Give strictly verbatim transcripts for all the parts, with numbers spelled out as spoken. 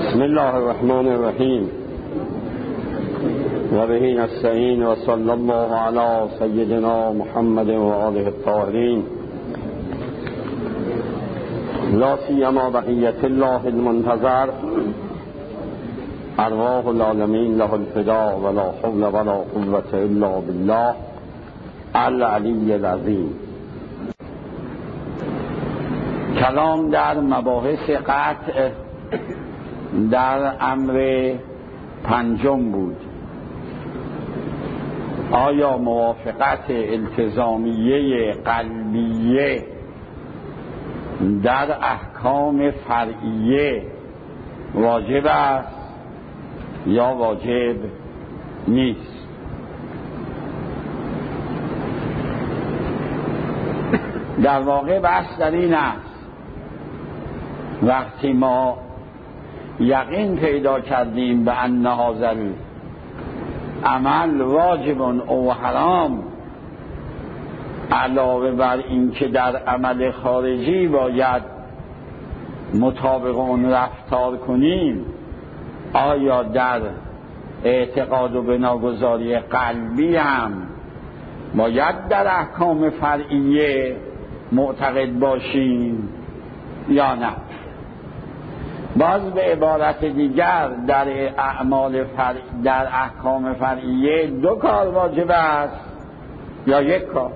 بسم الله الرحمن الرحیم و به نستعین و صلی الله علی سیدنا محمد و آله الطاهرین لا سیما بقیت الله المنتظر ارواح العالمین له الفدا ولا حول ولا قوة الا بالله العلی العظیم. کلام در مباحث قطع در امر پنجم بود. آیا موافقت التزامیه قلبیه در احکام فرعیه واجب است یا واجب نیست؟ در واقع بحث در این است وقتی ما یقین پیدا کردیم به ان هذا عمل واجب او حرام، علاوه بر این که در عمل خارجی باید مطابق اون رفتار کنیم، آیا در اعتقاد و بناگذاری قلبی هم باید در احکام فرعیه معتقد باشیم یا نه؟ باز به عبارت دیگر در اعمال فرع در احکام فرعیه دو کار واجب است یا یک کار؟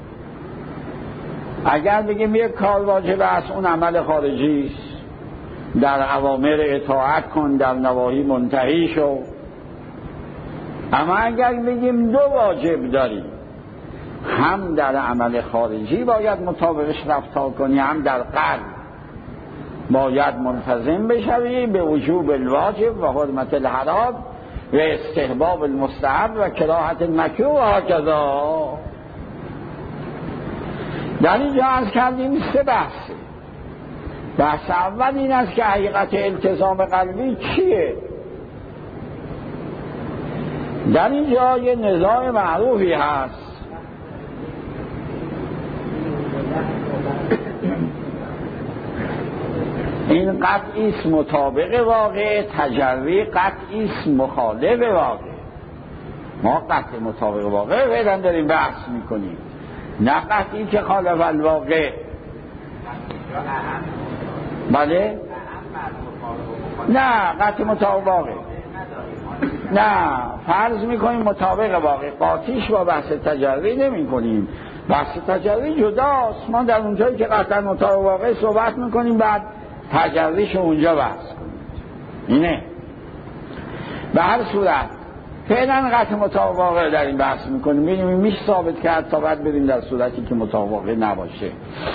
اگر بگیم یک کار واجب است اون عمل خارجی است، در اوامر اطاعت کن در نواهی منتهی شو. اما اگر بگیم دو واجب داریم، هم در عمل خارجی باید مطابقش رفتار کنی، هم در قلب باید منتظم بشوی به وجوب الواجب و حرمت الحرام و استحباب المستحب و کراهت المکروه و هکذا. در اینجا عرض کردیم سه بحث. بحث اول این است که حقیقت التزام قلبی چیه؟ در اینجا یه نظام معروفی هست این قطعی است مطابق واقع، تجری قطعی است مخالف واقع. ما قطع مطابق واقع فعلا داریم بحث میکنیم، نه قطعی که خالف الواقع. بله؟ نه قطع مطابق واقع نه، فرض میکنیم مطابق واقع، قاطیش با بحث تجری نمی کنیم. بحث تجری جداست، ما در اونجایی که قطع مطابق واقع صحبت میکنیم بعد تجریش اونجا بحث کنیم. اینه به هر صورت فعلا قطع مطابق واقع در این بحث میکنیم، ببینیم میشه ثابت کرد تا بعد بریم در صورتی که مطابق واقع نباشه.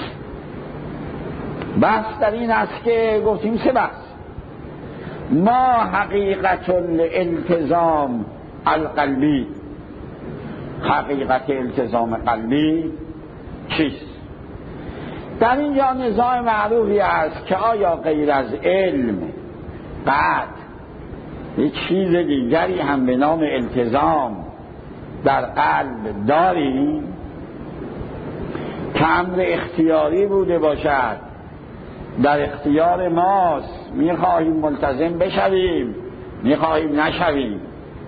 بحث در این است که گفتیم سه بحث. ما حقیقت الالتزام القلبی، حقیقت التزام قلبی چیست؟ در اینجا نظام معروفی است که آیا غیر از علم قطع یک چیز دیگری هم به نام التزام در قلب داریم که امر اختیاری بوده باشد، در اختیار ماست، میخواهیم ملتزم بشویم میخواهیم نشویم.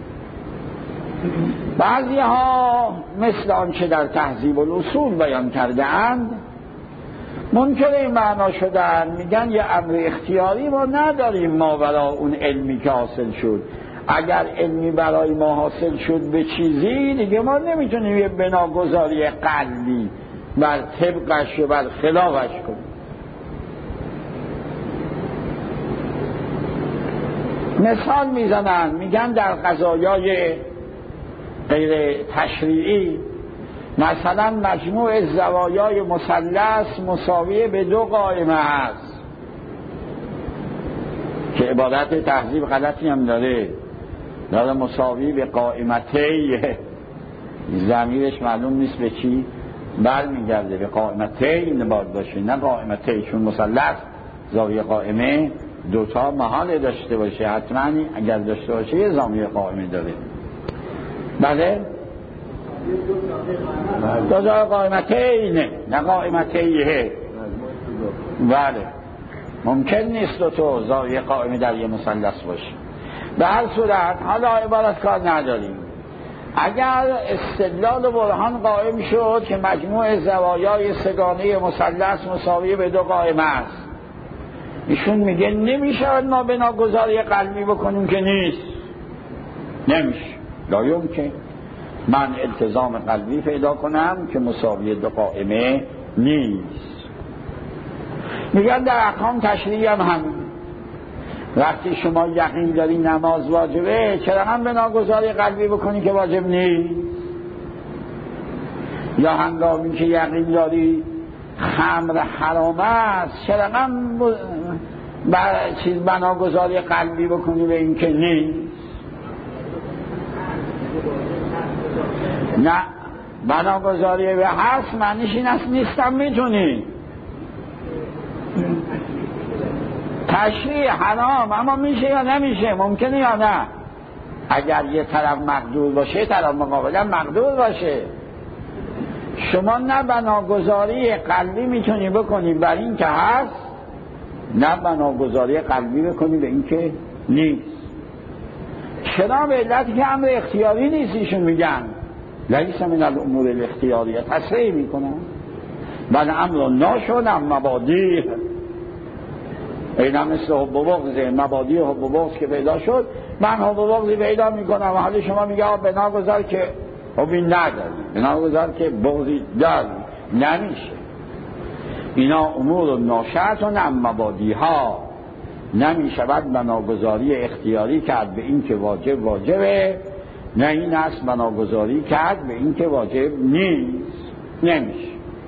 بعضی ها مثل آنچه در تهذیب الاصول بیان کرده اند منکر این معنا شدن، میگن یه امر اختیاری ما نداریم ما برای اون علمی که حاصل شد. اگر علمی برای ما حاصل شد به چیزی دیگه ما نمیتونیم یه بناگذاری قلبی بر طبقش و بر خلافش کنیم. مثال میزنن، میگن در قضایای غیر تشریعی مثلا مجموع زوایای مثلث مساوی به دو قائمه است که عبارت تهذیب غلطی هم داره، داره مساوی به قائمتی، ضمیرش معلوم نیست به چی بر میگرده، به قائمتی نباید باشه نه قائمتی، چون مثلث زاویه قائمه دوتا محال داشته باشه، حتما اگر داشته باشه یه زاویه قائمه داره. بله؟ دو تا قائمتین نه قائمتیه. بله ممکن نیست دو تا زاویه قائمه در یه مثلث باشه. به هر صورت حالا عبارت کار نداریم. اگر استدلال و برهان قائم شد که مجموع زوایای سگانه مثلث مساوی به دو قائمه است، ایشون میگه نمیشود ما بناگذاری قلبی بکنیم که نیست. نمیشه، لا یمکن من التزام قلبی پیدا کنم که مساوی دو قائمه نیست. میگن در احکام تشریعی هم همین. وقتی شما یقین داری نماز واجبه، چرا هم بناگذاری قلبی بکنی که واجب نیست؟ یا هنگامی که یقین داری خمر حرام است، چرا هم بر چیز بناگذاری قلبی بکنی به این که نیست؟ نه، بناگذاری به هست معنیش این است نیستم میتونی. تشریع حرام اما میشه یا نمیشه، ممکنه یا نه. اگر یه طرف مقدور باشه طرف مقابلا مقدور باشه. شما نه بناگذاری قلبی میتونی بکنی بر این که هست، نه بناگذاری قلبی بکنی به این که نیست. چرا؟ به علتی که امر اختیاری نیست. ایشون میگن لیس من الامور الاختیاریه، تصریح میکنن بل امر ناشد ام مبادیه. اینا مثل حب و بغضه، مبادی حب و بغض که پیدا شد، من حب و بغضی پیدا میکنم و حالی شما میگه آه بناگذار که حبی نداری، بناگذار که بغضی داری. نمیشه. اینا امور ناشد ام مبادی ها، نمیشود بناگذاری اختیاری کرد به این که واجب واجبه، نه این است بناگذاری کرد به این که واجب نیست. نمیشه.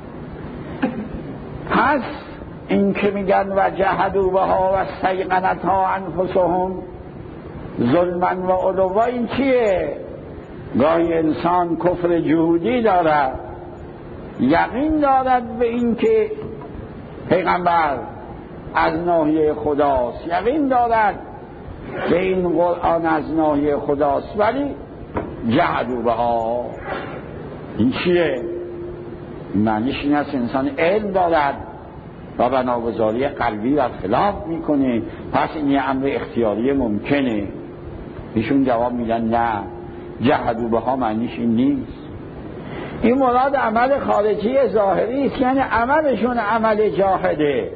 پس این که میگن و جهدوا بها و استیقنتها انفسهم ظلما و علوا، این چیه؟ گاهی انسان کفر جهودی دارد، یقین دارد به این که پیغمبر از ناحیه خداست، یقین دارد که این قرآن از ناحیه خداست، ولی جهدوا بها این چیه؟ معنیش این است انسان علم دارد و بناگذاری قلبی و خلاف میکنه، پس این یه امر اختیاری ممکنه. ایشون جواب میدن نه، جهدوا بها معنیش این نیست. این مراد عمل خارجی ظاهری است، یعنی عملشون عمل جاهده،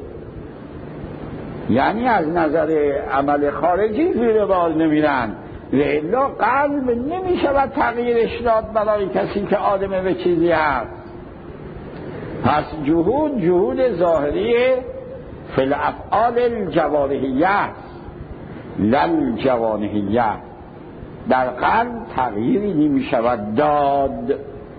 یعنی از نظر عمل خارجی زیر بار نمیرن. والا قلب نمیشود تغییرش داد برای کسی که آدمه به چیزی هست. پس جهود جهود ظاهری فی الافعال الجوارحیه لل جوانحیه، در قلب تغییری نمی شود داد.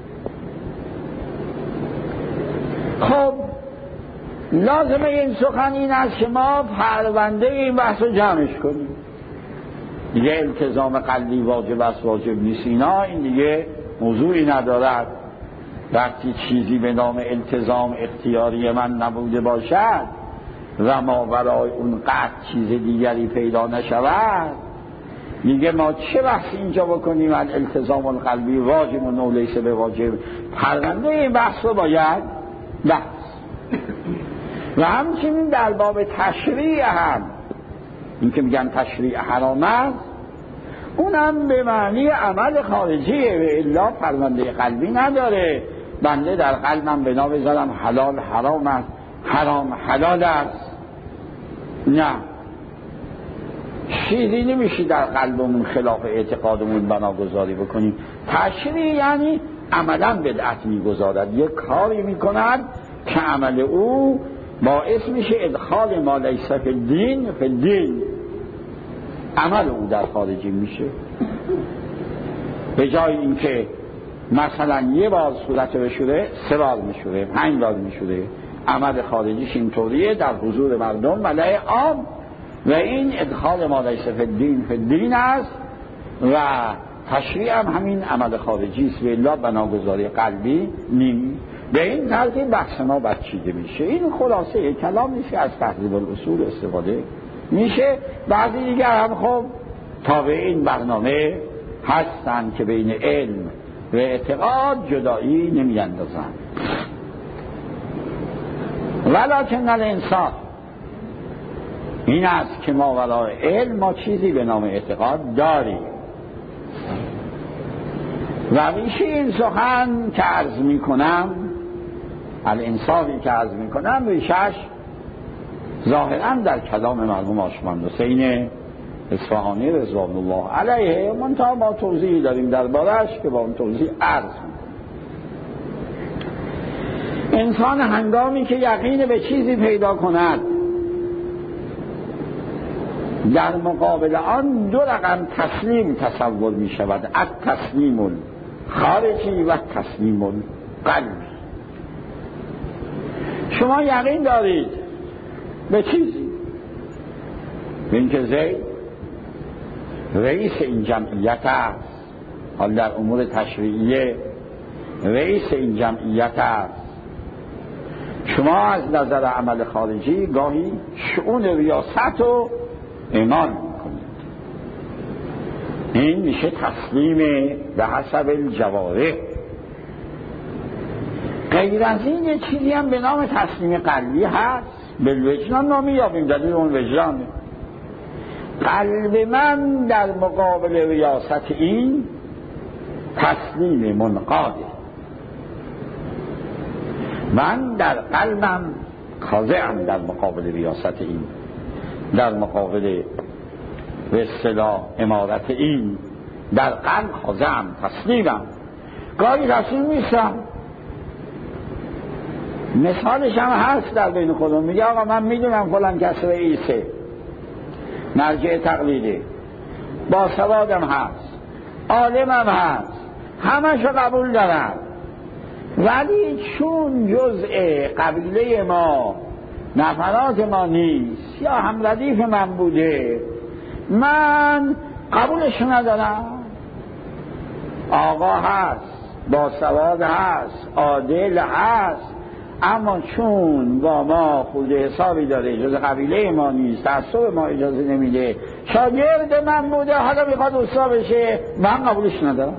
خب لازمه این سخن این است که ما پرونده این بحث رو جمعش کنیم. دیگه التزام قلبی واجب است واجب نیست اینا، این دیگه موضوعی ندارد. وقتی چیزی به نام التزام اختیاری من نبوده باشد و ما برای اون قطع چیز دیگری پیدا نشود، میگه ما چه بحث اینجا بکنیم از التزام القلبی واجب و نولیس به واجب. پرونده این بحث رو باید بحث. و همچنین در باب تشریع هم، این که میگن تشریع حرام است، اونم به معنی عمل خارجیه و الا پرونده قلبی نداره. بنده در قلبم بنا بذارم حلال حرام است، حرام حلال است، نه، چیزی نمیشه در قلبمون خلاف اعتقادمون بناگذاری بکنیم. تشریع یعنی عملا بدعت میگذارد، یک کاری میکند که عمل او باعث میشه ادخال ما لیس فی الدین فی الدین، عمل او در خارجی میشه. به جای اینکه مثلا یه بار صورت بشوره سه بار میشوره، پنج بار میشوره، عمل خارجیش اینطوریه در حضور مردم ملأ عام، و این ادخال ما لیس فی الدین فی الدین است. و تشریع هم همین عمل خارجی است و الا بناگذاری قلبی نیم. به این ترتیب بحث ما بچیده میشه. این خلاصه کلام نیست که از تهذیب الاصول استفاده میشه. بعضی دیگر هم خب تابع این برنامه هستن که بین علم و اعتقاد جدایی نمیاندازن. ولکن الانسان این است که ما ورای علم ما چیزی به نام اعتقاد داریم. و ریشه این سخن که عرض می کنم، الانصافی که عرض می کنم، ریشش ظاهرا در کلام مرحوم آشمند حسین اصفهانی رضوان الله علیه، منتها ما توضیحی داریم دربارش که با اون توضیح عرض می. انسان هنگامی که یقین به چیزی پیدا کند، در مقابل آن دو رقم تسلیم تصور می شود، التسلیم خارجی و تسلیم قلبی. شما یقین دارید به چیزی، به اینکه زید رئیس این جمعیت است، حال در امور تشریعیه رئیس این جمعیت است. شما از نظر عمل خارجی گاهی شؤون ریاست رو ایمان میکنید. این میشه تسلیم به حسب الجوارح. غیر از این یه چیزی هم به نام تسلیم قلبی هست، بالوجدان نامی یابیم، دلیل اون وجدانه. قلب من در مقابل ریاست این تسلیم منقاده. من در قلبم خاضعم در مقابل ریاست این، در مقابل به اصطلاح امارت این، در قلب خاضعم، تسلیمم. گاهی تسلیم نیستم. مثالش هم هست در بین خودم، میگه آقا من میدونم فلان کس رئیسه، مرجع تقلیده، با سوادم هست، عالمم هست، همشو قبول دارم، ولی چون جزء قبیله ما نفرات ما نیست یا هم ردیف من بوده، من قبولش ندارم. آقا هست، با سواد هست، عادل هست، اما چون با ما خود حسابی داره، جز قبیله ما نیست، تعصب ما اجازه نمیده، شاگرد من بوده، حالا میخواد استاد بشه، من قبولش ندارم.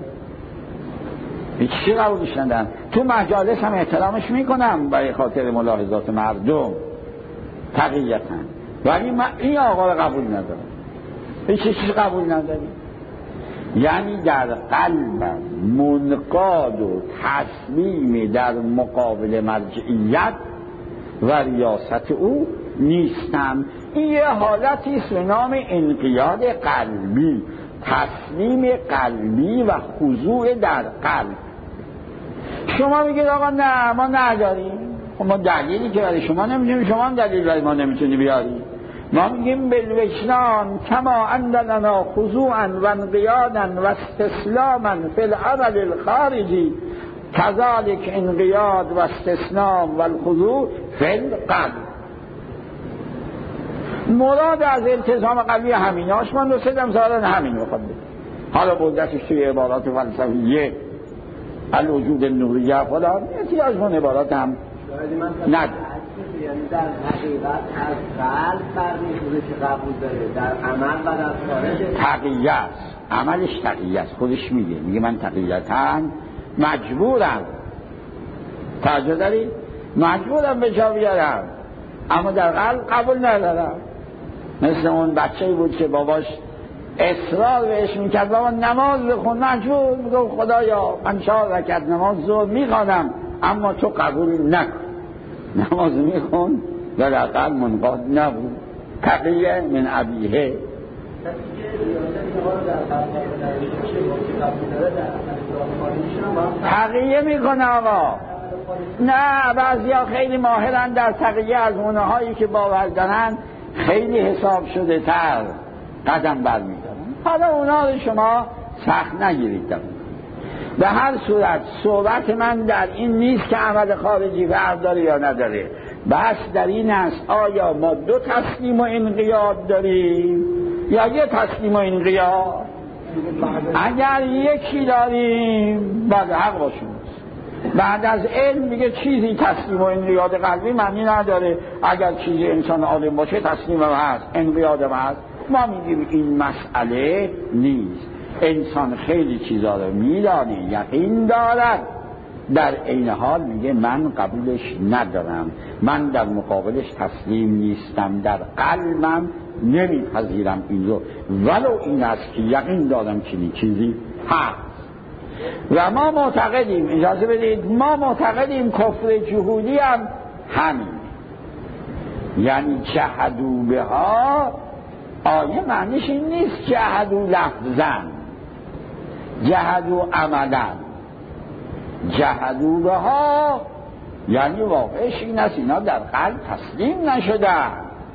چی قبولش ندارم؟ تو مجالس هم احترامش میکنم برای خاطر ملاحظات مردم تقییتا، ولی من این آقا رو قبول ندارم. هیچ چیز قبول نداریم. یعنی در قلبم منقاد و تسلیم در مقابل مرجعیت و ریاست او نیستم. این یه حالتی است به نام انقیاد قلبی، تسلیم قلبی و خضوع در قلب. شما میگید آقا نه ما نداریم، خب ما دلیلی که برای شما نمیتونیم، شما هم دلیل برای ما نمیتونی بیاریم. ما میگیم بالوجدان کما اندلنا خضوعا و انقیادا و استسلاما فی العمل الخارجی کذالک انقیاد و استسلام و الخضوع فی القلب. مراد از التزام قلبی همینه. آشمان رسید امثالا همین بخواد. حالا بودتش توی عبارات فلسفیه الوجود النوریه فلان احتیاج من عبارات هم ند. یعنی در حقیقت از قلب برمیخوره که قبول داره، در عمل و در خارج تقیه است. عملش تقیه است. خودش میگه میگه من تقییتاً مجبورم، توجه داری؟ مجبورم به جا بیارم، اما در قلب قبول ندارم. مثل اون بچه‌ای بود که باباش اصرار بهش میکرد بابا نماز بخون، مجبور میگفت خدایا من چهار رکعت نماز ظهر میخوانم اما تو قبول نکن. نماز میخون و در قلب منقاد نبود. تقیه من ابیه. تقیه میکنه آقا. نه بعضیا خیلی ماهرن در تقیه، از اونه هایی که باور دارن خیلی حساب شده تر قدم برمیدارن. حالا اونا رو شما سخت نگیرید. به هر صورت صحبت من در این نیست که عمل خارجی فرق داره یا نداره، بس در این است آیا ما دو تسلیم و انقیاد داریم یا یه تسلیم و انقیاد. اگر یکی داریم بعد حق باشیم. بعد از علم دیگه چیزی تسلیم و انقیاد قلبی معنی نداره. اگر چیزی انسان عالم باشه تسلیم هم هست، انقیاد هم هست. ما میگیم این مسئله نیست. انسان خیلی چیزا رو میدانه، یقین دارد، در عین حال میگه من قبولش ندارم، من در مقابلش تسلیم نیستم، در قلبم نمیپذیرم این رو، ولو این است که یقین دارم چنین چیزی هست. و ما معتقدیم، اجازه بدید، ما معتقدیم کفر جهودی هم همین، یعنی جحدوا بها آیه معنیش این نیست جحدوا لفظا، جحدوا عملا، جحدوا بها یعنی واقعش این است اینا در قلب تسلیم نشدن.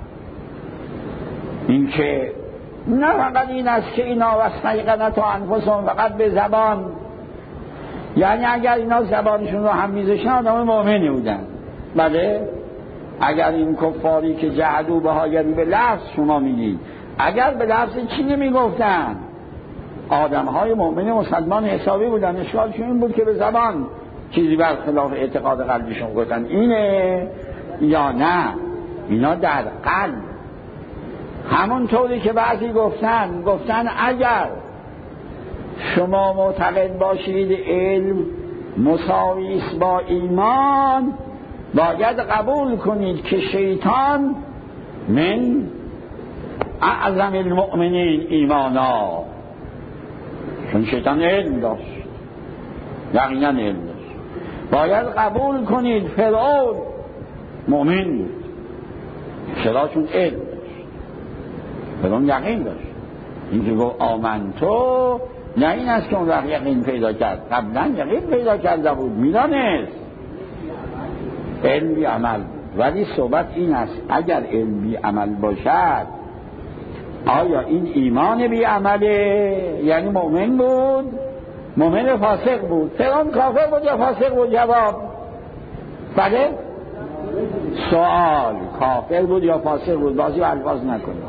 این که نه فقط این است که اینا واستیقنت انفسهم فقط به زبان، یعنی اگر اینا زبانشون رو هم میذاشتن آدم مؤمنی بودن. بله اگر این کفاری که جحدوا بها یعنی به لفظ شما میگید، اگر به لفظ چی نمیگفتن آدم های مؤمن مسلمان حسابی بودن، اشکالشون این بود که به زبان چیزی برخلاف اعتقاد قلبیشون گفتن. اینه یا نه اینا در قلب، همونطوری که بعضی گفتن گفتن اگر شما معتقد باشید علم مساوی است با ایمان، باید قبول کنید که شیطان من اعظم المؤمنین ایمانا، چون شیطان علم داشت، یقینا علم داشت. باید قبول کنید فرعون مؤمن بود، چرا؟ چون علم داشت، فرعون یقین داشت. این که گفت آمنتو نه این است که اون وقت یقین پیدا کرد، قبلا یقین پیدا کرده بود، میدانست علم بی عمل بود. ولی صحبت این است اگر علم بی عمل باشد آیا این ایمان بی عمله؟ یعنی مؤمن بود، مؤمن فاسق بود، فرعون کافر بود یا فاسق بود؟ جواب بله. سوال کافر بود یا فاسق بود؟ بازی و الفاظ نکنید.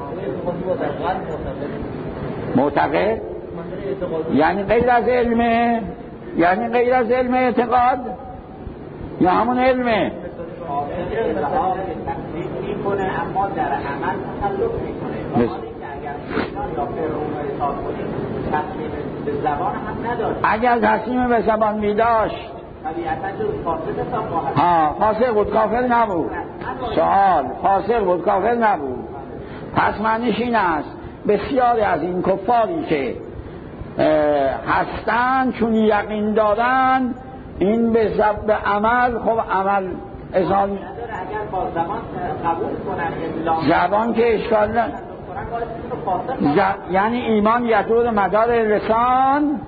معتقد یعنی غیر از علمه، یعنی غیر از علم اعتقاد یا همون علمه؟ اما در عمل تخلف میکنه. اگر تصمیم به زبان می داشت ها فاسق بود، کافر نبود. سوال فاسق بود، کافر نبود. پس معنیش این است بسیاری از این کفاری که هستن چون یقین دادن این به زب به عمل، خب عمل ازال اگر با زبان قبول کنن زبان که اشکال نه، ز... یعنی ایمان یدور مدار لسان.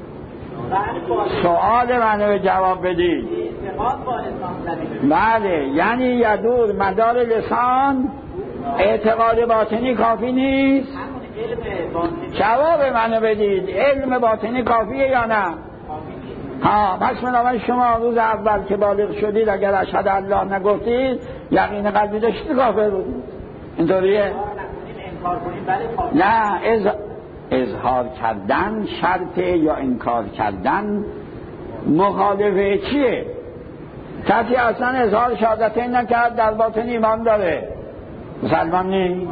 سوال منو به جواب بدید. بله یعنی یدور مدار لسان، اعتقاد باطنی کافی نیست. جواب منو بدید، علم باطنی کافیه یا نه؟ ها پس بنابراین شما روز اول که بالغ شدید اگر اشهد الله نگفتید یقین قلبی داشتید کافر بودید. اینطوریه؟ نه از... اظهار کردن شرطه یا انکار کردن مخالفه چیه؟ کسی اصلا اظهار شهادتین نکرد در باطن ایمان داره، مسلمان نیست.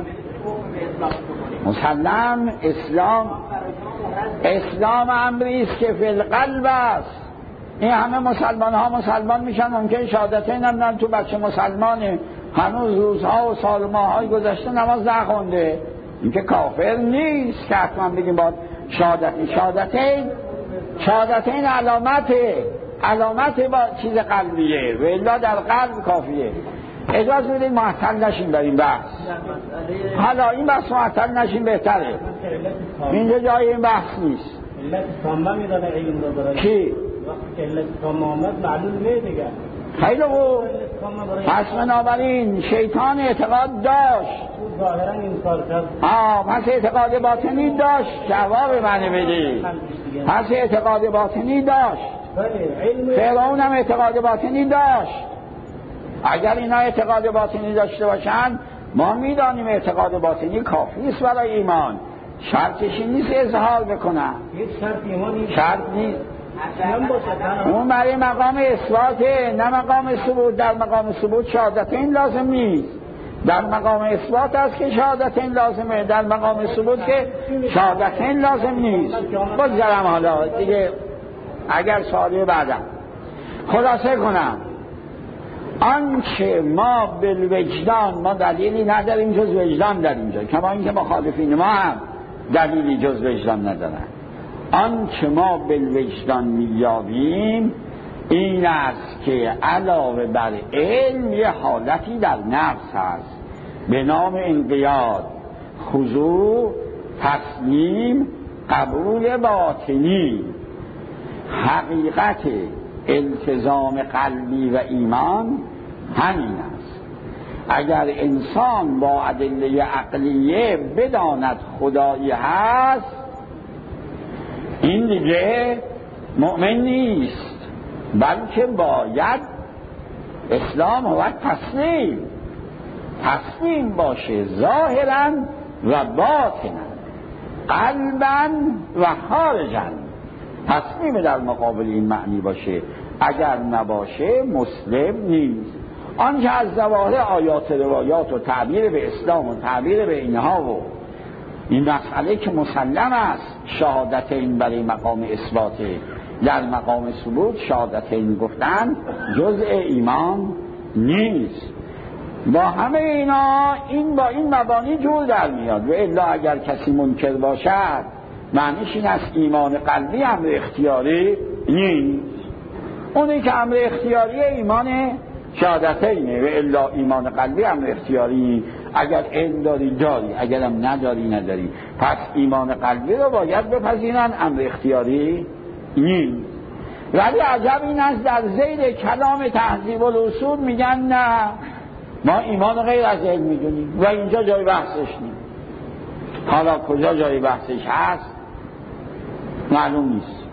مسلم اسلام اسلام امری است که فی القلب است. این همه مسلمان ها مسلمان میشن، ممکن شهادتین هم تو بچه مسلمانه هنوز روزها و سال ماهای گذشته نماز نخونده، این که کافر نیست که حتما بگیم با شهادتین. شهادتین شهادتین علامته، علامت با چیز قلبیه و الا در قلب کافیه. اجازه بدید معطل نشیم در این بحث. حالا این بحث معطل نشیم بهتره، اینجا جای این بحث نیست. علت تامه میدانه علم رو داره کی؟ وقتی علت تامه آمد معلوم نیست دیگه. خیلی خوب. پس بنابراین شیطان اعتقاد داشت، ظاهرا انکار کرد. آه پس اعتقاد باطنی داشت. جواب منو بدید. پس اعتقاد باطنی داشت. فرعون هم اعتقاد باطنی داشت. اگر اینا اعتقاد باطنی داشته باشن ما میدانیم اعتقاد باطنی کافی است برای ایمان. شرطش نیست اظهار بکنن. شرط ایمانی شرط نیست. اون برای مقام اثباته، نه مقام ثبوت. در مقام ثبوت شهادتین لازم نیست، در مقام اثبات است که شهادتین لازمه، در مقام ثبوت که شهادتین لازم نیست. بگذارم حالا دیگه اگر سوالی بعدم. خلاصه کنم، آنچه ما بالوجدان، ما دلیلی نداریم جز وجدان در اینجا، کما اینکه مخالفین ما هم دلیلی جز وجدان ندارن. آنچه ما بالوجدان میابیم این است که علاوه بر علم یه حالتی در نفس هست به نام انقیاد، خضوع، تسلیم، قبول باطنی. حقیقت التزام قلبی و ایمان همین است. اگر انسان با ادله عقلیه بداند خدایی هست، این دیگه مؤمن نیست، بلکه باید اسلام و تسلیم تسلیم باشه، ظاهرا و باطنا، قلبا و خارجا. تسلیم در مقابل این معنی باشه، اگر نباشه مسلم نیست. آنچه از ظواهر آیات روایات و تعبیر به اسلام و تعبیر به اینها و این مسئله که مسلم است، شهادت این برای مقام اثباته، در مقام ثبوت شهادت این گفتن جزء ایمان نیست. با همه اینا این با این مبانی جور در میاد. و الا اگر کسی منکر باشد معنیش این است ایمان قلبی امر اختیاری نیست. اونی که امر اختیاری ایمان شهادتینه، و الا ایمان قلبی امر اختیاری نیست. اگر علم داری داری، اگرم نداری نداری. پس ایمان قلبی رو باید بپذیرن، امر اختیاری نیست. ولی عجب این است در ذیل کلام تهذیب الاصول میگن نه، ما ایمان غیر از علم میدونیم و اینجا جای بحثش نیست. حالا کجا جای بحثش هست معلوم نیست.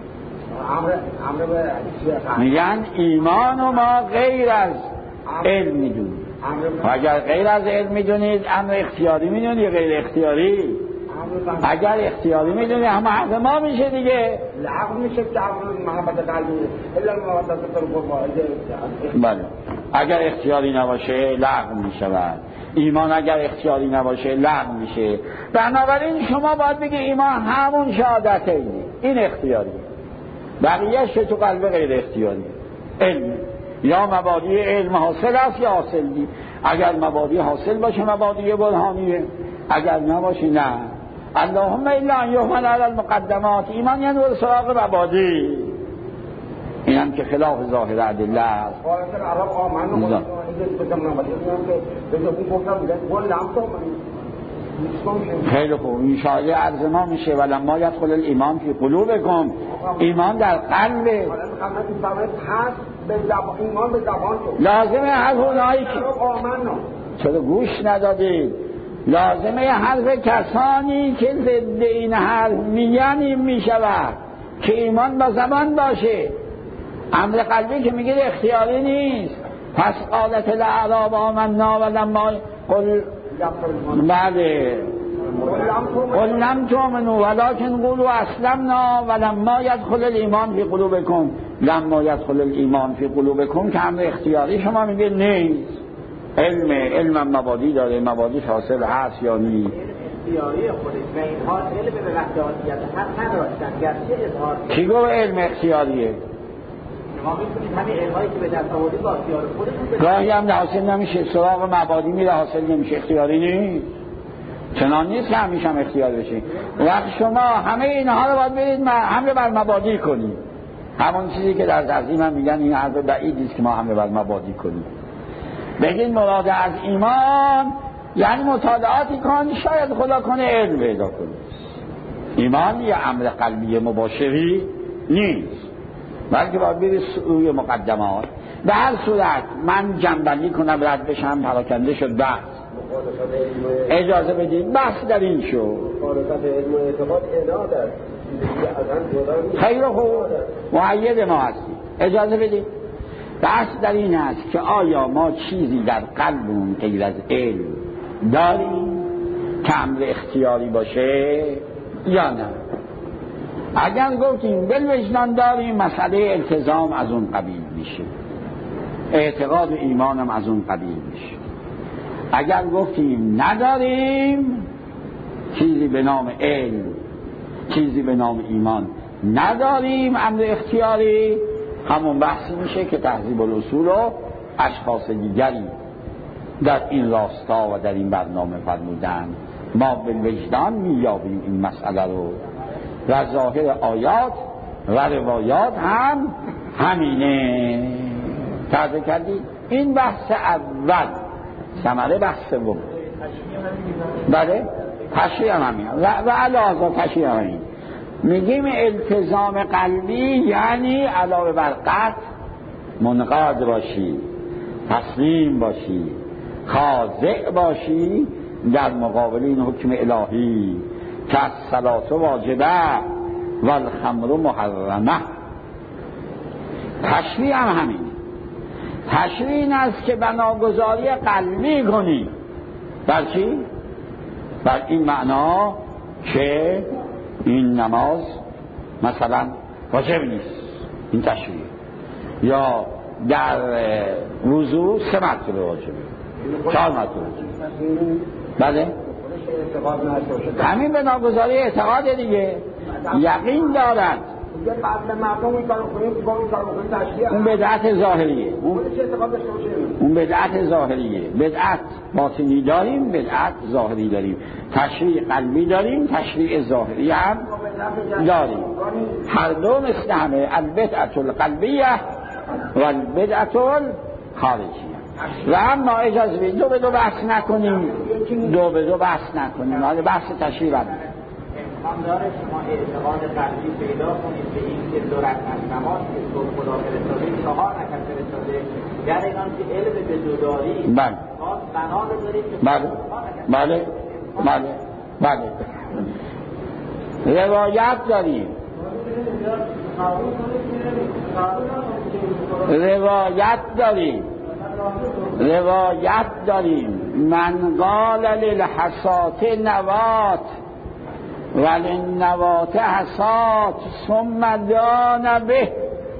میگن ایمان و ما غیر از علم میدونیم. اگر غیر از علم میدونید امر اختیاری میدونید یا غیر اختیاری؟ اگر اختیاری میدونید همه حرف ما میشه دیگه. العقل میشه که عقل محبت قلبی الا المحبت قلبی. بله، اگر اختیاری نباشه لغو میشود. ایمان اگر اختیاری نباشه لغو میشه. بنابراین شما باید بگی ایمان همون شهادت اینه، این اختیاری، بقیه‌اش تو قلب غیر اختیاری علم. یا مبادی علم حاصل است یا حاصل نیست. اگر مبادی حاصل باشه مبادی برهانیه، اگر نباشه نه. اللهم الا ان یحمل علی المقدمات. ایمان یعنی ور سراغ مبادی، این هم که خلاف ظاهر ادله است. خیلی خوب، این شایعه عرض ما میشه ولما یدخل الایمان فی قلوبکم. ایمان در قلب لازمه حرف اونایی که چرا گوش ندادید، لازمه حرف کسانی که ضد این حرف میگن این میشود که ایمان با زبان باشه. امر قلبی که میگه اختیاری نیست. پس قالت الاعراب آمنا ولما قل بله قل لم تؤمنوا ولكن قولوا اسلمنا ولما يدخل الايمان في قلوبكم. لما يدخل الايمان في قلوبكم که امر اختیاری شما میگه نیست. علم علم مبادی داره، مبادی حاصل هست یا نیست. اختیاری خودش و اینها علم به وحدانیت حق نداشتن، گرچه اظهار کی گفت علم اختیاریه؟ شما میتونید همین علمایی که به دست آوردید با اختیار خودتون گاهی هم حاصل نمیشه، سراغ مبادی میره حاصل نمیشه، اختیاری نیست. چنان نیست که همیشه هم اختیار بشه. وقت شما همه اینها رو باید برید حمله بر مبادی کنید. همون چیزی که در تقدیم هم میگن این حرف بعیدی است که ما حمله بر مبادی کنیم. بگید مراد از ایمان یعنی مطالعاتی کن، شاید خدا کنه علم پیدا کنید. ایمان یه امر قلبی مباشری نیست، بلکه باید برید روی مقدمات. به هر صورت من جنبندی کنم رد بشم، پراکنده شد بحث. اجازه بدید بحث در این شو. خیلی خوب، مؤید ما هستیم. اجازه بدید بحث در این است که آیا ما چیزی در قلبمون غیر از علم داریم که امر اختیاری باشه یا نه. اگر گفتیم بالوجدان داریم، مسئله التزام از اون قبیل میشه، اعتقاد و ایمانم از اون قبیل میشه. اگر گفتیم نداریم، چیزی به نام علم، چیزی به نام ایمان نداریم، امر اختیاری، همون بحثی میشه که تهذیب الاصول و اشخاص دیگری در این راستا و در این برنامه فرمودن. ما به وجدان میابیم این مسئله رو و ظاهر آیات و روایات هم همینه. توجه کردید؟ این بحث اول. ثمره بحث سوم. بله تشریح هم همین و, و علاوه تشریح هم همین. میگیم التزام قلبی یعنی علاوه بر قطع منقاد باشی، تسلیم باشی، خاضع باشی در مقابل این حکم الهی که الصلاة واجبه و الخمر محرمه. تشریح هم همین. تشریح این است که بناگذاری قلبی کنی. بر چی؟ بر این معنا که این نماز مثلا واجب نیست، این تشریح. یا در وضو سه مرتبه واجبه، چهار مرتبه واجبه. بله همین بناگذاری اعتقاد دیگه. یقین دارد اون بدعت ظاهریه، اون, اون بدعت ظاهریه. بدعت باطنی داریم، بدعت ظاهری داریم. تشریع قلبی داریم، تشریع ظاهری هم داریم. هر دو مثل همه، البدعت القلبیه و البدعت الخارجیه. و اما اجازه بید دو به دو بحث نکنیم، دو به دو بحث نکنیم. حالا بحث تشریع برمید. امکان داره شما اعتقاد قلبی پیدا کنید به این که دو رکعت نماز که صبح خدا فرستاده چهار رکعت فرستاده، در اینان که علم به دو داری بله باز بنا بذارید که بله بله بله بله روایت داریم، روایت داریم روایت داریم من قال للحسات نوات وللنوات حسات ثم دان به.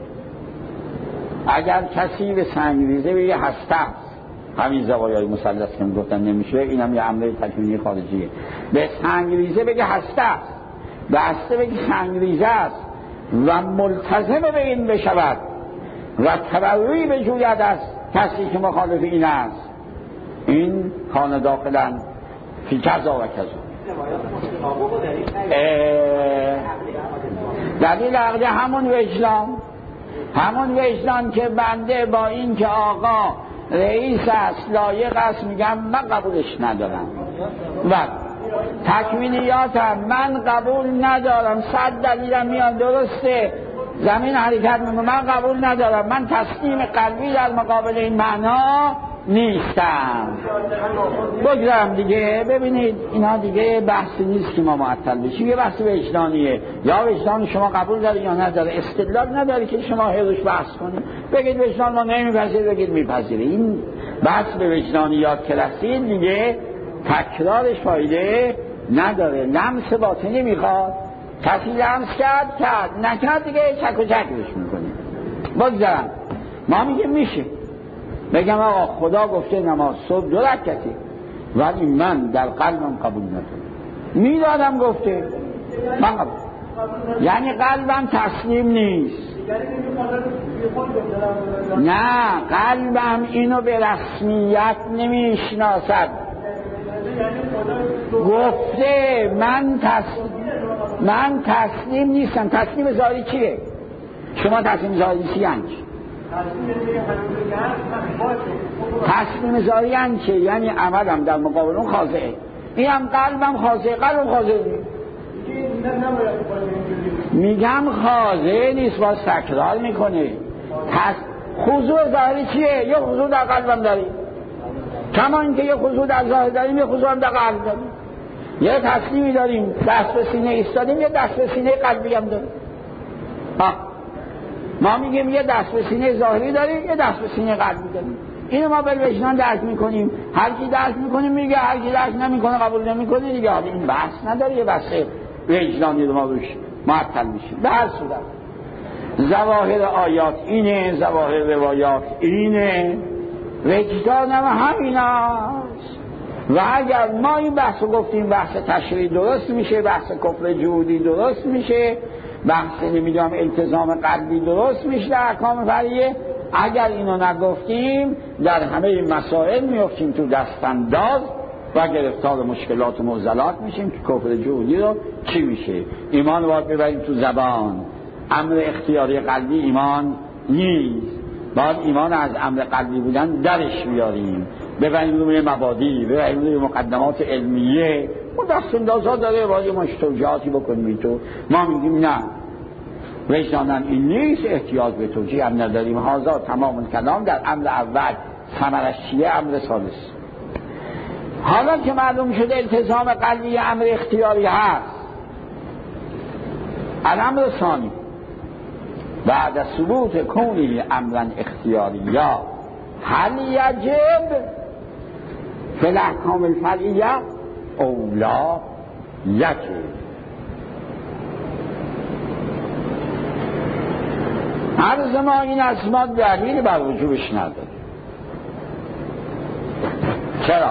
اگر کسی به سنگریزه بگه هسته است، همین زوایای مثلث که گفتن نمیشه، این هم یه عمله تکوینی خارجیه. به سنگریزه بگه هسته است، به هسته بگه سنگریزه است و ملتزم به این بشود و تبرئی بجوید از کسی که مخالف این است، این کان داخلا فی کذا و کذا. دلیل عقلی همون وجدان، همون وجدان که بنده با این که آقا رئیس است، لایق است، میگم من قبولش ندارم و تکوینیاتم من قبول ندارم، صد دلیلم میان درسته، زمین حرکت میکنه، من قبول ندارم، من تسلیم قلبی در مقابل این معنا نیستم. بگذارم دیگه. ببینید اینا دیگه بحثی نیست که ما معطل بشیم، یه بحث وجدانیه. یا وجدان شما قبول داره یا نداره، استدلال نداره که شما هروش بحث کنید بگید وجدان ما نمیپذیره، بگید میپذیره. این بحث به وجدانیات که رسید دیگه تکرارش فایده نداره. لمس باطنی میخواد، کسی لمس کرد کرد، نکرد دیگه چک و چکش میکنه. بگذارم ما میگیم میشه، بگم آقا خدا گفته نماز صبح دو رکعتی ولی من در قلبم قبول ندارم، میدادم گفته من قبول، یعنی قلبم تسلیم نیست. نه، قلبم اینو به رسمیت نمیشناسد. گفته من تسلیم من تسلیم نیستم. تسلیم ظاهری چیه؟ شما تسلیم ظاهری چی یعنی؟ تسلیم ظاهری یعنی چه؟ یعنی عملم در مقابل اون خاضعه، اینم قلبم خاضعه، قلبم خاضعه نیست. میگم خاضعه نیست، باز تکرار میکنه. پس خضوع ظاهری چیه؟ یه خضوع در قلبم داری، کما اینکه یه خضوع در ظاهر داریم، یه خضوع هم در قلب داریم. یه تسلیمی داریم، دست به سینه ایستادیم، یه دست به سینه قلبی هم داریم. ها ما میگیم یه دست به سینه ظاهری داریم، یه دست به سینه قلبی داریم. اینو ما بالوجدان درک میکنیم. هر کی درک میکنه میگه، هر کی درک نمیکنه قبول نمیکنه دیگه. حالا این بحث نداره، یه بحث وجدانی رو ما روش معطل میشیم. به هر صورت ظواهر آیات اینه، ظواهر روایات اینه، وجدان هم همیناست. و اگر ما این بحث رو گفتیم، بحث تشریع درست میشه، بحث کفر جهودی درست میشه، بحث نمیدونم التزام قلبی درست میشه در احکام فرعیه. اگر اینو نگفتیم در همه این مسائل میفتیم تو دستانداز و گرفتار مشکلات و معضلات میشیم که کفر جهودی رو چی میشه. ایمان باید ببریم تو زبان، امر اختیاری قلبی ایمان نیست، باید ایمان از امر قلبی بودن درش بیاریم، ببریم روی مبادی، ببریم روی مقدمات علمیه. اون دستاندازها داره، باید ما توجیهاتی بکنیم. تو ما میگیم نه، وجدانن این نیست، احتیاج به توجیه هم نداریم. هازا تمام کلام در امر اول، ثمرش چیه؟ امر ثالث. حالا که معلوم شده التزام قلبی امر اختیاری هست، الامر ثانی بعد ثبوت کونی امرا اختیاریا هل یجب فی الاحکام الفرعیه اولا یجب. عرض ما این از ما دلیل بر وجوبش نداره. چرا؟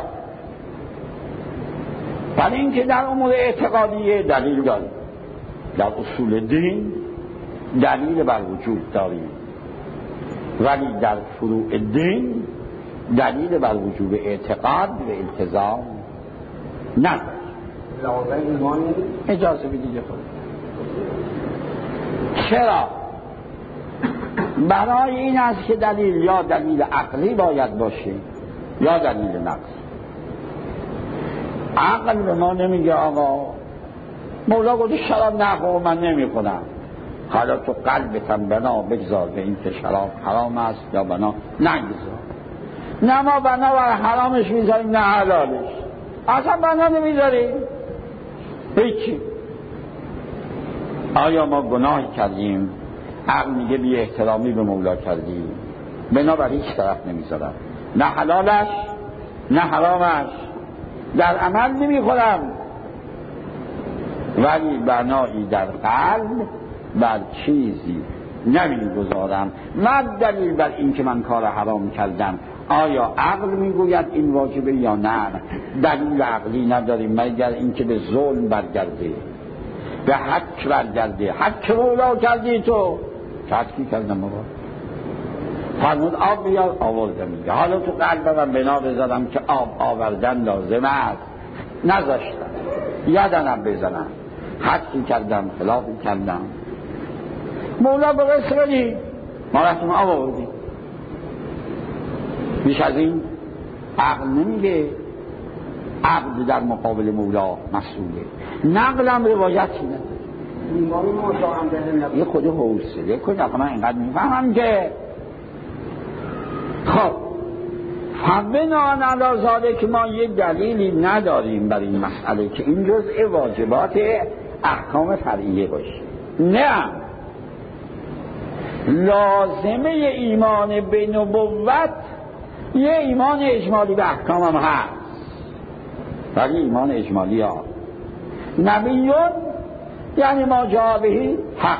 ولی اینکه در امور اعتقادیه دلیل داریم، در اصول دین دلیل بر وجود داریم، ولی در فروع دین دلیل بر وجوب اعتقاد و التزام نداریم. اجازه بدید خود. چرا؟ برای این است که دلیل یا دلیل عقلی باید باشه یا دلیل نقص. عقل به ما نمیگه آقا مولا گفت شراب نخور، من نمیخورم، حالا تو قلبتم بنا بگذار به این که شراب حرام است یا بنا نگذار. نه ما بنا بر حرامش میذاریم نه حلالش، اصلا بنا نمیذاریم هیچی. آیا ما گناهی کردیم؟ عقل میگه بی احترامی به مولا کردیم، بنا بر هیچ طرف نمیذارم، نه حلالش نه حرامش، در عمل نمیخورم، ولی بنایی در قلب بر چیزی نمیگذارم. من دلیل بر این که من کار حرام کردم، آیا عقل میگوید این واجبه یا نه؟ دلیل عقلی نداریم مگر اینکه به ظلم برگرده، به حق برگرده. حق مولا کردی تو، حقی کردم بابا، فرمود آب بیار، آوردم. میگه حالا تو قلبم بنا بذارم که آب آوردن لازم است، نذاشتم، یادنم بزنم، حقی کردم، خلافی کردم. مولا به رسولی ما رفتیم آب آوردیم. بیش از این عقل نمیگه. عقل در مقابل مولا مسئوله. نقلم روایتی نداره. یه خود حوصله کن، آخه من اینقدر میفهمم که خب فبنان علی ذالک که ما یه دلیلی نداریم برای این مسئله که این جزء واجبات احکام فرعیه باشه. نه، لازمه ایمان به نبوت یه ایمان اجمالی به احکام هم هست، ولی ایمان اجمالی ها نبیون یعنی ما جاء به حق،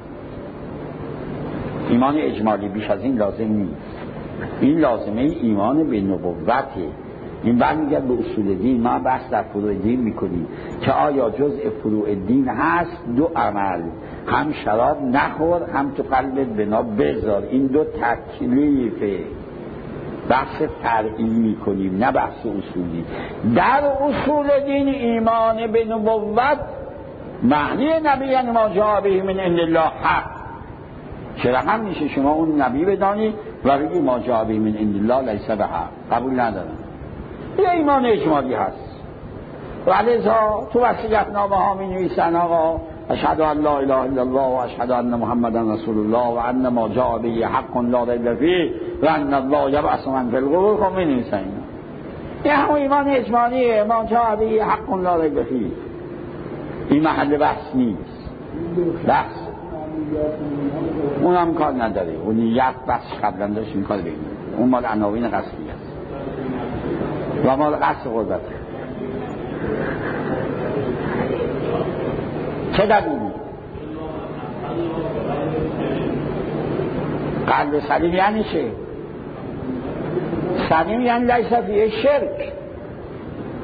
ایمان اجمالی بیش از این لازم نیست. این لازمه ایمان به نبوته. این برمیگرد به اصول دین. ما بحث در فروع دین میکنیم که آیا جزء فروع دین هست دو عمل، هم شراب نخور هم تو قلبت بنا بذار. این دو تکلیفه، بحث فرعی میکنیم نه بحث اصولی. در اصول دین ایمان به نبوت معنی نبی یعنی ما جاء به من عند الله حق. چرا هم میشه شما اون نبی بدانی و بگی ما جاء به من عند الله لیس به حق؟ قبول ندارم. یه ایمان اجمالی هست. ولذا تو وصیت‌نامه ها می نویسن آقا اشهد ان لا اله الا الله و اشهد ان محمدا رسول الله و ان ما جاء به حق لا ریب فیه و ان الله یبعث من فی القبور. خب می نویسن اینا. این همون ایمان اجمالیه، ما جاء به حق لا ریب فیه. این محل بحث نیست. بحث اونم کار نداره، اون یک بحث قبلا داشت این کار بگیم، اون مال عناوین قصدی است و مال قصد قربت. چه دلیلی؟ قلب سلیم یعنی چه؟ سلیم یعنی لیس فیه شرک.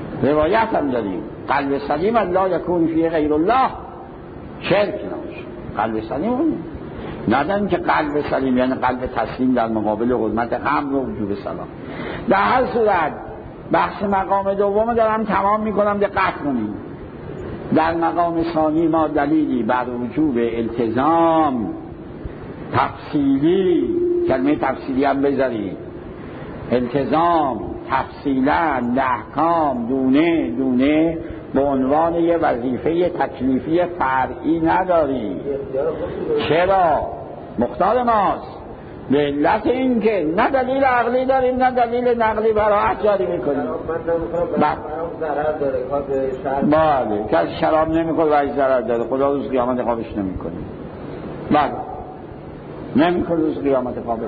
روایت هم داریم قلب سلیم لا یکون فیه غیر الله، شرک نباشه. قلب سلیم نداریم که قلب سلیم یعنی قلب تسلیم در مقابل قدمت امر و وجوب سلام. در هر صورت بحث مقام دوم دارم تمام میکنم، دقت کنید. در مقام ثانی ما دلیلی بر وجوب التزام تفصیلی، کلمه تفصیلی هم بذارید، التزام تفصیلا احکام دونه دونه به عنوان یه وظیفه تکلیفی فرعی نداری. چرا؟ مختار ماست، به علت این که نه دلیل عقلی داریم نه دلیل نقلی براحت جاری میکنیم. بله کسی شراب نمیخوره و هیچ ضرر داره، خدا روز قیامت قابش نمیکنه. بله نمیکنه روز قیامت قابل.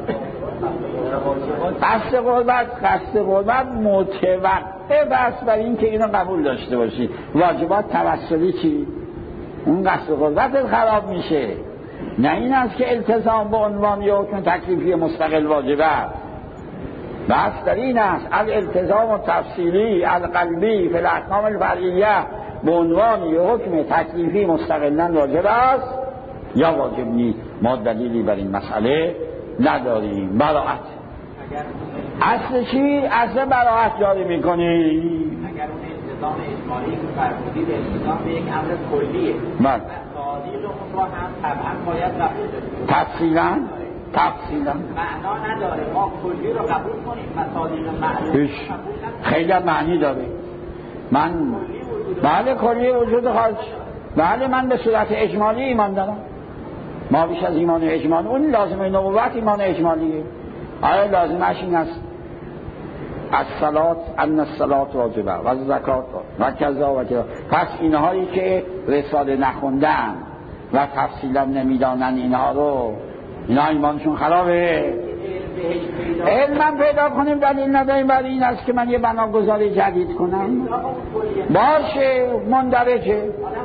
قصد قربت قصد قربت متوقف است بر این که اینو قبول داشته باشی. واجبات توسلی چی؟ اون قصد قربت خراب میشه، نه این است که التزام به عنوان یک حکم تکلیفی مستقل واجبه. بحث در این است الالتزام التفصیلی القلبی فی الاحکام الفرعیه به عنوان یک حکم تکلیفی مستقلا واجب است یا واجب نیست. ما دلیلی بر این مسئله نداریم. براعت اصل چی؟ اصل براعت جاری میکنی. اگر اون التزام اجمالی که فرمودید التزام به یک امر کلیه من و تعدیل اون رو هم طبعا باید قبول داشته تفصیلا تفصیلا معنا نداره ما کلی رو قبول کنیم و تعدیل معلوم خیلی معنی داره. من بله کلی وجود خارج، بله من به صورت اجمالی ایمان دارم. ما بیش از ایمان اجمالی، اون لازمه نبوت ایمان اجمالیه. آیا لازمش این است الصلاة ان الصلاة واجبه و زکات و کذا و کذا. پس اینهایی که رساله نخوندن و تفصیلا نمیدانن اینها رو، اینا ایمانشون خرابه. علم پیدا کنیم دلیل نداریم برای این است که من یه بناگذاری جدید کنم. باشه مندرجه،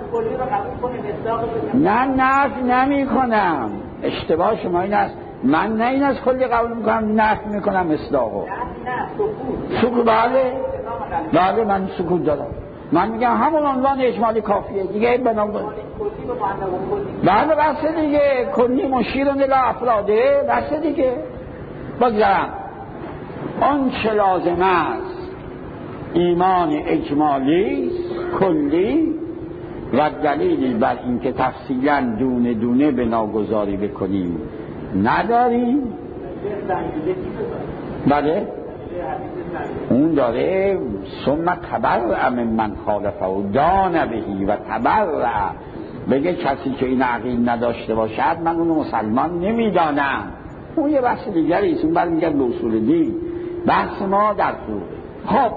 نه نفی نمی کنم. اشتباه شما این است، من نه این است کلی قبول میکنم نفی میکنم اصلاحو. سکوت بله بله من سکوت دارم. من میگم همون عنوان اجمالی کافیه دیگه. بناگذاری بله بسه دیگه، کلی مشیرون الی افراده بسه دیگه. بگذارم آن چه لازم است ایمان اجمالی کلی و دلیلی بر اینکه تفصیلا دونه دونه بناگذاری بکنیم نداریم. بله اون داره ثم تبرع من خالفه و دان بهی و تبرع، بگه کسی که این عقیل نداشته باشد من اونو مسلمان نمیدانم. اون یه بحث دیگری است، اون برای میگن به اصول دین. بحث ما در طور خب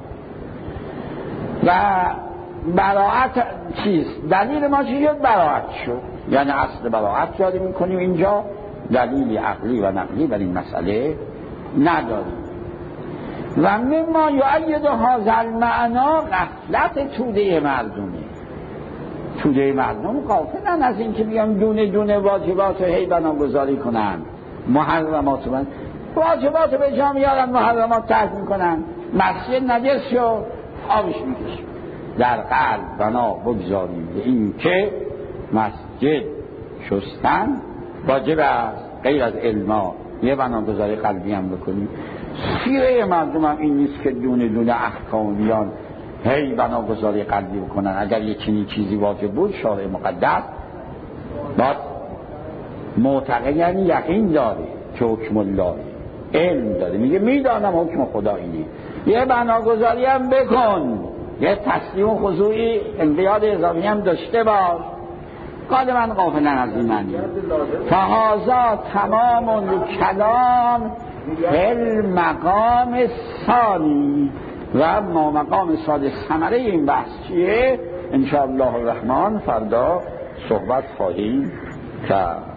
و براعت چیز دلیل ما چی شد؟ براعت شد، یعنی اصل براعت جاری میکنیم. اینجا دلیل عقلی و نقلی بر این مسئله نداریم. و مما یؤید هذا المعنا غفلت توده مردمه. توده مردم غافلن از این که بیان دونه دونه واجبات رو هی بناگذاری کنن، محرمات من واجبات رو به جا میارن، محرمات ترک میکنن. مسجد نجس شد آبش میکشه. در قلب بنا بگذاریم به این که مسجد شستن واجب است، غیر از علما یه بناگذاری قلبی هم بکنیم. سیره مردم هم این نیست که دونه دونه احکام بیان هی بناگذاری قلبی بکنن. اگر یه چنین چیزی واجب بود شارع مقدس باید معتقد یعنی یقین داره که حکم الله علم داره، میگه میدانم حکم خدا اینه، یه بناگذاری هم بکن، یه تسلیم و خضوعی انقیاد اضافی هم داشته باش. قادما غافلن از این معنی. فهذا تمام الکلام فی مقام ثانی و ما مقام سادس ثمره این بحث چیه؟ انشاءالله الرحمن فردا صحبت خواهیم کرد.